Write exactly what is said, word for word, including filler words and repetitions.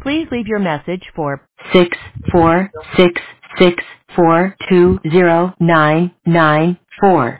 Please leave your message for six four six six four two zero nine nine four.